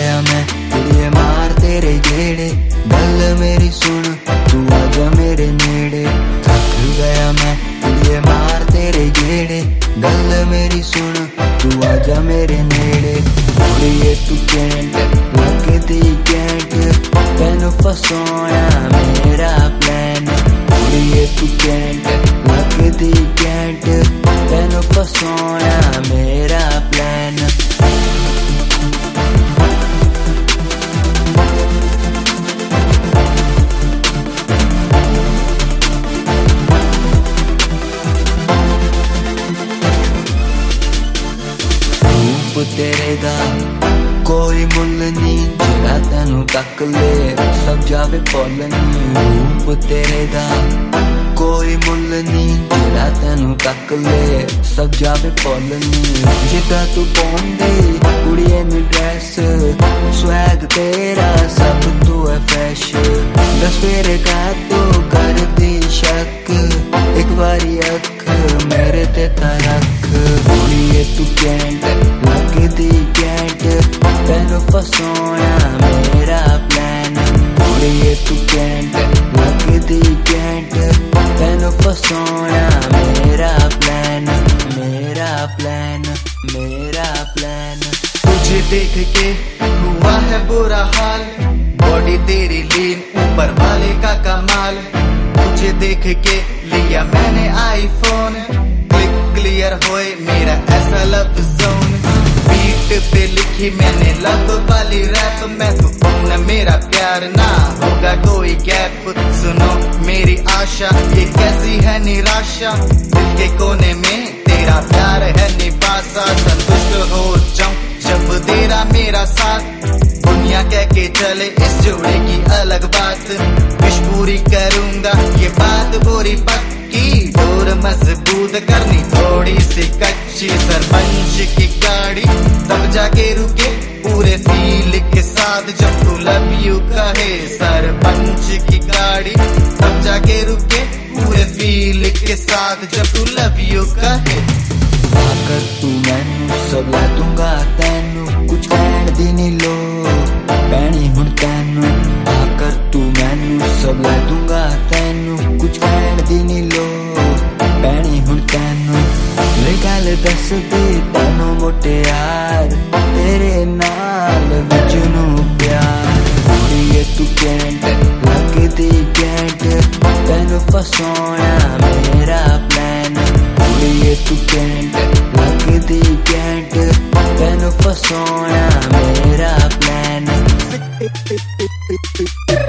गया मैं कुड़िए मार तेरे गेड़े, गल मेरी सुन तू आजा मेरे नेड़े। थक गया मैं कुड़िए मार तेरे गेड़े, गल मेरी सुन तू आजा मेरे नेड़े। कुड़िए तू कैंट लगदी कैंट, तैनू फसाना मेरा प्लान। कुड़िए तू कैंट लगदी कैंट, तैनू फसाना मेरा प्लान। तेरे दा कोई मुल नहीं, जेड़ा तैनू तक ले सब जावे भुल नहीं। रूप तेरे दा कोई मुल नहीं, जेड़ा तैनू तक ले सब जावे भुल नहीं। जिदा तू पाउंदी कुड़िए नी ड्रेस, स्वैग तेरा सब तू है फ्रेश। दस फेरे का तू करदी शक, एक बारी अख मेरे ते तरख। कुड़िए तू कैंट लगदी कैंट, तैनू फसाना मेरा प्लान। कुड़िए तू कैंट लगदी कैंट, तैनू फसाना मेरा प्लान। मेरा प्लान, मेरा प्लान। तुझे देख के हुआ है बुरा हाल, बॉडी तेरी लीन ऊपर वाले का कमाल। तुझे देख के लिया मैंने आईफोन, क्लिक क्लियर होए मेरा ऐसा लव जोन। बीट पे लिखी मैंने लव वाली रैप, मैं तो न मेरा प्यार ना होगा कोई गैप। सुनो मेरी आशा ये कैसी है निराशा, दिल के कोने में तेरा प्यार है निवासा। संतुष्ट हो जाऊं जब तेरा मेरा साथ, दुनिया कह के चले इस जोड़े की अलग बात। विश पूरी करूंगा ये बात बुरी पक्की, डोर मजबूत करनी थोड़ी सी कच्ची। सरपंच की गाड़ी तब जाके रुके पूरे फील के साथ, जब तू लव यू कहे। सरपंच की गाड़ी तब जाके रुके पूरे फील के साथ, जब तू लव यू कहे। आकर तू मैनू सब ला दूंगा तैनू, कुछ कहण दी नी लोड़ पैनी हुण तैनू। आकर तू मैनू सब ला दूंगा तैनू, कुछ कहण दी नी लोड़ पैनी हुण तैनू। ले गल दस दे तैनू मुटियार, तेरे नाल विचनू प्यार। कुड़िए तू कैंट लगदी कैंट, तैनू फसाना मेरा प्लान। कुड़िए तू कैंट लगदी कैंट, तैनू फसाना मेरा प्लान।